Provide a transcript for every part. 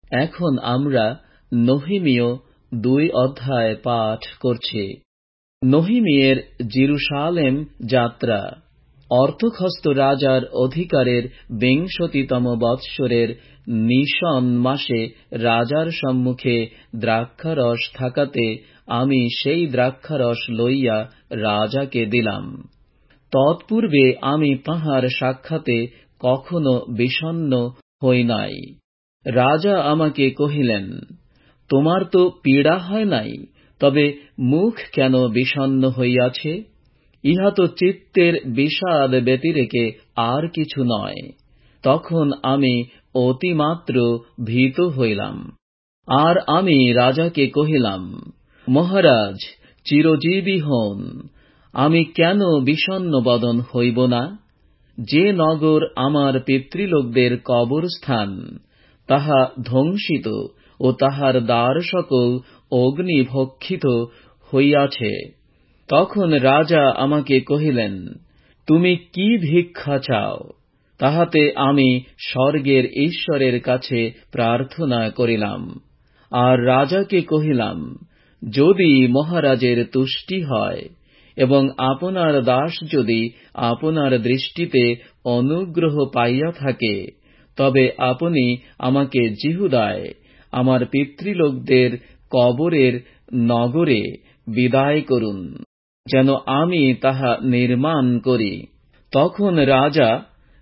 এখন আমরা নহিমীয় 2 অধ্যায় পাঠ করছি। নহিমীয়ের জেরুসালেম যাত্রা। অর্তখস্ত রাজার অধিকারের 62তম বৎসরের নিশন মাসে রাজার সম্মুখে দ্রাক্ষারস থাকাতে আমি সেই দ্রাক্ষারস লইয়া রাজাকে দিলাম। তৎপূর্বে আমি তাঁহার সাক্ষাতে কখনো বিষণ্ণ হই নাই। রাজা আমাকে কহিলেন, তোমার তো পীড়া হয় নাই, তবে মুখ কেন বিষণ্ণ হইয়াছে? ইহা তো চিত্তের বিষাদ ব্যতিরেকে আর কিছু নয়। তখন আমি অতিমাত্র ভীত হইলাম। আর আমি রাজাকে কহিলাম, মহারাজ, চিরজীবী হন, আমি কেন বিষণ্ণ বদন হইব না? যে নগর আমার পিতৃলোকদের কবরস্থান, তাহা ধ্বংসিত ও তাহার দ্বার সকল অগ্নিভক্ষিত হইয়াছে। তখন রাজা আমাকে কহিলেন, তুমি কি ভিক্ষা চাও? তাহাতে আমি স্বর্গের ঈশ্বরের কাছে প্রার্থনা করিলাম। আর রাজাকে কহিলাম, যদি মহারাজের তুষ্টি হয় এবং আপনার দাস যদি আপনার দৃষ্টিতে অনুগ্রহ পাইয়া থাকে, তবে আপনি আমাকে জিহুদায় আমার পিতৃলোকদের কবরের নগরে বিদায় করুন, যেন আমি তাহা নির্মাণ করি। তখন রাজা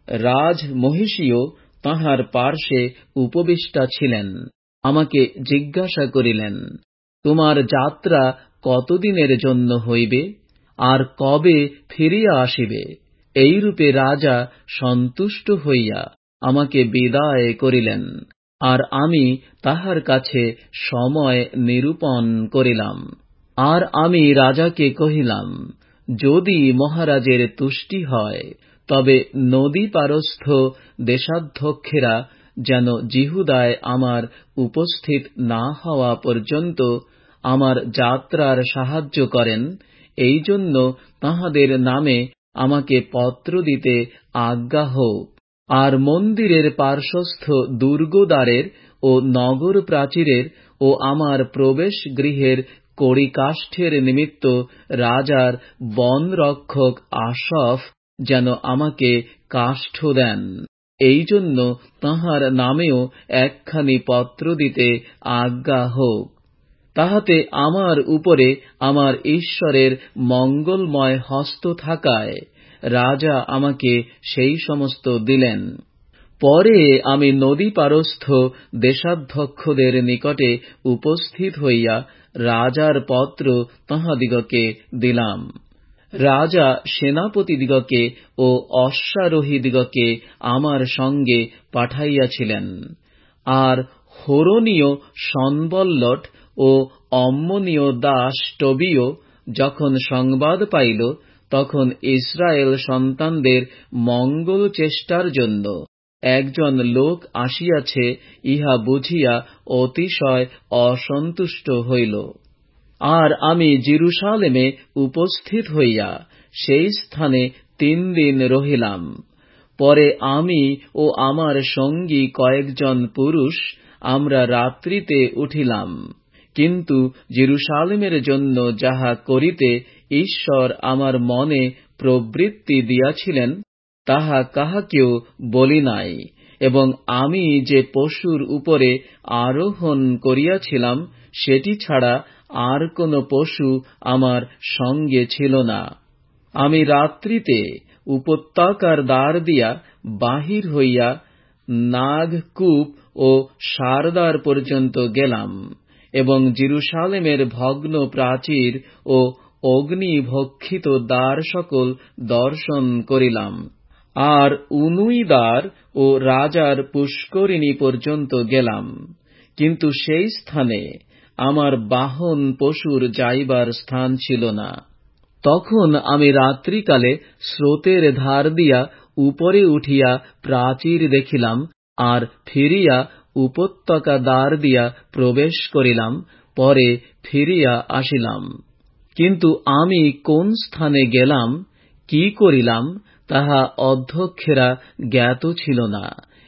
রাজমহিষীও তাঁহার পার্শ্বে উপবিষ্টা ছিলেন, আমাকে জিজ্ঞাসা করিলেন, তোমার যাত্রা কতদিনের জন্য হইবে, আর কবে ফিরিয়া আসিবে? এইরূপে রাজা সন্তুষ্ট হইয়া আমাকে বিদায় করিলেন, আর আমি তাহার কাছে সময় নিরূপণ করিলাম। আর আমি রাজাকে কহিলাম, যদি মহারাজের তুষ্টি হয়, তবে নদী পারস্থ দেশাধ্যক্ষেরা যেন জিহুদায় আমার উপস্থিত না হওয়া পর্যন্ত আমার যাত্রার সাহায্য করেন, এই জন্য তাঁহাদের নামে আমাকে পত্র দিতে আজ্ঞা হোক। আর মন্দিরের পার্শ্বস্থ দুর্গদ্বারের ও নগর প্রাচীরের ও আমার প্রবেশ গৃহের কড়িকাষ্ঠের নিমিত্ত রাজার বনরক্ষক আশফ যেন আমাকে কাষ্ঠ দেন, এই জন্য তাঁহার নামেও একখানি পত্র দিতে আজ্ঞা হোক। তাহাতে আমার উপরে আমার ঈশ্বরের মঙ্গলময় হস্ত থাকায় রাজা আমাকে সেই সমস্ত দিলেন। পরে আমি নদী পারস্থ দেশাধ্যক্ষদের নিকটে উপস্থিত হইয়া রাজার পত্র তাঁহাদিগকে দিলাম। রাজা সেনাপতিদিগকে ও অশ্বারোহীদিগকে আমার সঙ্গে পাঠাইয়াছিলেন। আর হোরনীয় সনবল্লট ও অম্মনীয় দাস টবিও যখন সংবাদ পাইল, তখন ইসরায়েল সন্তানদের মঙ্গল চেষ্টার জন্য একজন লোক আসিয়াছে ইহা বুঝিয়া অতিশয় অসন্তুষ্ট হইল। আর আমি জেরুসালেমে উপস্থিত হইয়া সেই স্থানে 3 দিন রহিলাম। পরে আমি ও আমার সঙ্গী কয়েকজন পুরুষ আমরা রাত্রিতে উঠিলাম, কিন্তু জেরুসালেমের জন্য যাহা করিতে ঈশ্বর আমার মনে প্রবৃত্তি দিয়াছিলেন, তাহা কাহাকেও বলি নাই। এবং আমি যে পশুর উপরে আরোহণ করিয়াছিলাম, সেটি ছাড়া আর কোন পশু আমার সঙ্গে ছিল না। আমি রাত্রিতে উপত্যকার দ্বার দিয়া বাহির হইয়া নাগকূপ ও সারদার পর্যন্ত গেলাম, এবং জেরুসালেমের ভগ্ন প্রাচীর ও অগ্নিভক্ষিত দ্বার সকল দর্শন করিলাম। আর উনুই দ্বার ও রাজার পুষ্করিণী পর্যন্ত গেলাম, কিন্তু সেই স্থানে আমার বাহন পশুর যাইবার স্থান ছিল না। তখন আমি রাত্রিকালে স্রোতের ধার দিয়া উপরে উঠিয়া প্রাচীর দেখিলাম, আর ফিরিয়া উপত্যকা দ্বার দিয়া প্রবেশ করিলাম, পরে ফিরিয়া আসিলাম। কিন্তু আমি কোন স্থানে গেলাম, কি করিলাম, তাহা অধ্যক্ষেরা জ্ঞাত ছিল না,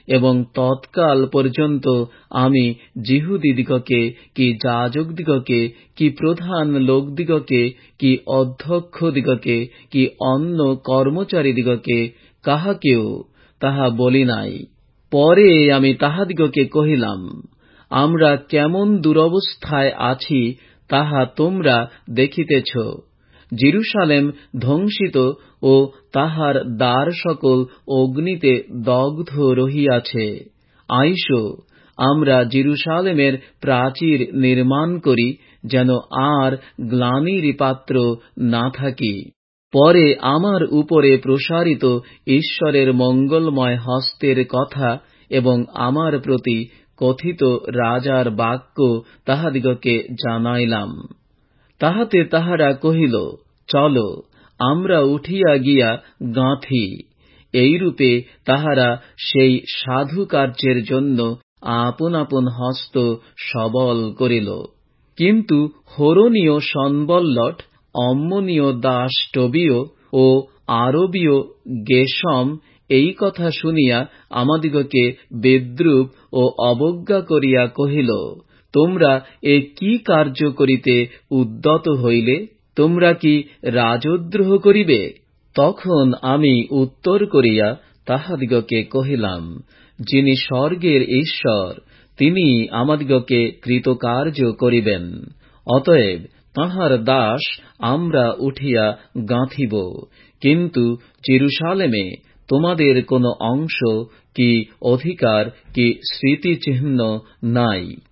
এবং তৎকাল পর্যন্ত আমি যিহুদীদিগকে কি যাজকদিগকে কি প্রধান লোকদিগকে কি অধ্যক্ষদিগকে কি অন্য কর্মচারীদিগকে কাহাকেও তাহা বলি নাই। পরে আমি তাহাদিগকে কহিলাম, আমরা কেমন দুরবস্থায় আছি তাহা তোমরা দেখিতেছ। জেরুসালেম ধ্বংসিত ও তাহার দ্বার সকল অগ্নিতে দগ্ধ রহিয়াছে। আইসো, আমরা জেরুসালেমের প্রাচীর নির্মাণ করি, যেন আর গ্লানির পাত্র না থাকি। পরে আমার উপরে প্রসারিত ঈশ্বরের মঙ্গলময় হস্তের কথা এবং আমার প্রতি কথিত রাজার বাক্য তাহাদিগকে জানাইলাম। তাহাতে তাহারা কহিল, চলো, আমরা উঠিয়া গিয়া গাঁথি। এইরূপে তাহারা সেই সাধু কার্যের জন্য আপন আপন হস্ত সবল করিল। কিন্তু হোরনীয় সনবল্লট, অম্মনীয় দাস টবিয় ও আরবীয় গেশম এই কথা শুনিয়া আমাদিগকে বিদ্রূপ ও অবজ্ঞা করিয়া কহিল, তোমরা এ কি কার্য করিতে উদ্যত হইলে? তোমরা কি রাজদ্রোহ করিবে? তখন আমি উত্তর করিয়া তাহাদিগকে কহিলাম, যিনি স্বর্গের ঈশ্বর, তিনি আমাদিগকে কৃতকার্য করিবেন। অতএব তাঁহার দাস আমরা উঠিয়া গাঁথিব, কিন্তু জেরুসালেমে তোমাদের কোনো অংশ কি অধিকার কি স্মৃতিচিহ্ন নাই।